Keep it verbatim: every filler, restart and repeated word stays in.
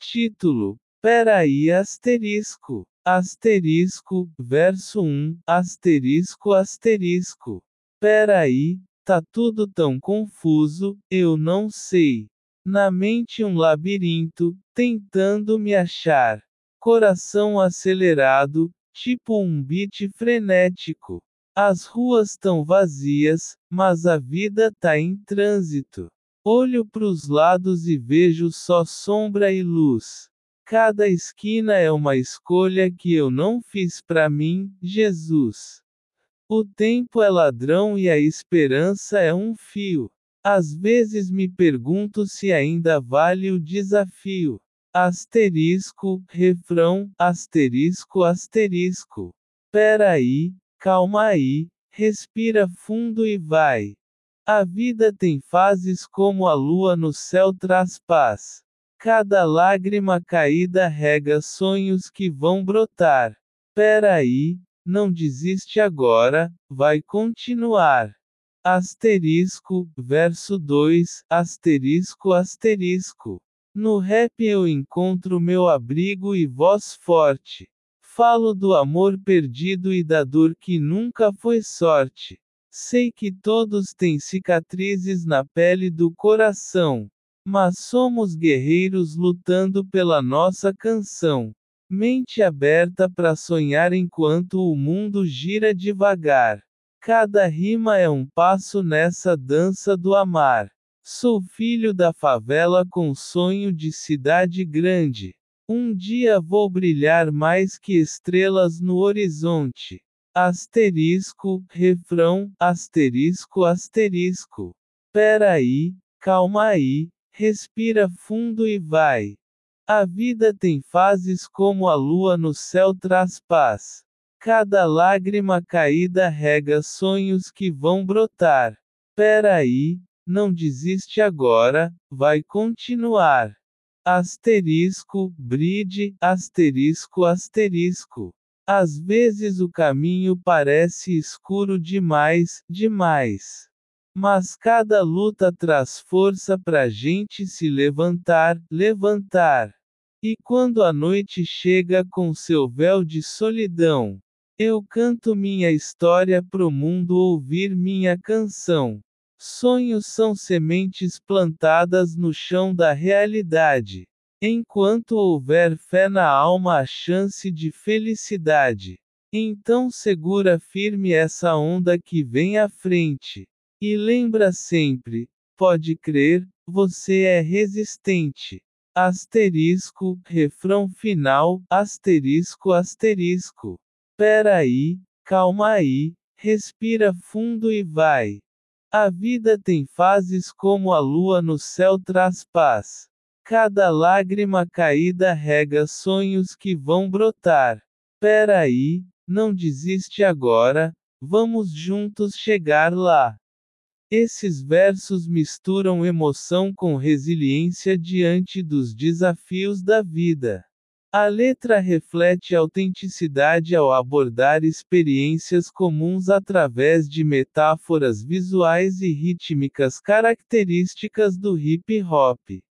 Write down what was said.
Título: Peraí asterisco. Asterisco, verso um, asterisco asterisco. Peraí, tá tudo tão confuso, eu não sei. Na mente um labirinto, tentando me achar. Coração acelerado, tipo um beat frenético. As ruas tão vazias, mas a vida tá em trânsito. Olho pros lados e vejo só sombra e luz. Cada esquina é uma escolha que eu não fiz pra mim, Jesus. O tempo é ladrão e a esperança é um fio. Às vezes me pergunto se ainda vale o desafio. Asterisco, refrão, asterisco asterisco. Peraí, calma aí, respira fundo e vai. A vida tem fases como a lua no céu traz paz. Cada lágrima caída rega sonhos que vão brotar. Peraí, não desiste agora, vai continuar. Asterisco, verso dois, asterisco asterisco. No rap eu encontro meu abrigo e voz forte. Falo do amor perdido e da dor que nunca foi sorte. Sei que todos têm cicatrizes na pele do coração. Mas somos guerreiros lutando pela nossa canção. Mente aberta para sonhar enquanto o mundo gira devagar. Cada rima é um passo nessa dança do amar. Sou filho da favela com sonho de cidade grande. Um dia vou brilhar mais que estrelas no horizonte. Asterisco, refrão, asterisco asterisco. Peraí, calma aí. Respira fundo e vai. A vida tem fases como a lua no céu traz paz. Cada lágrima caída rega sonhos que vão brotar. Peraí, não desiste agora, vai continuar. Asterisco, bride, asterisco asterisco. Às vezes o caminho parece escuro demais, demais. Mas cada luta traz força pra gente se levantar, levantar. E quando a noite chega com seu véu de solidão, eu canto minha história pro mundo ouvir minha canção. Sonhos são sementes plantadas no chão da realidade. Enquanto houver fé na alma, há chance de felicidade. Então segura firme essa onda que vem à frente. E lembra sempre, pode crer, você é resistente. Asterisco, refrão final, asterisco asterisco. Peraí, calma aí, respira fundo e vai. A vida tem fases como a lua no céu traz paz. Cada lágrima caída rega sonhos que vão brotar. Peraí, não desiste agora, vamos juntos chegar lá. Esses versos misturam emoção com resiliência diante dos desafios da vida. A letra reflete autenticidade ao abordar experiências comuns através de metáforas visuais e rítmicas características do hip hop.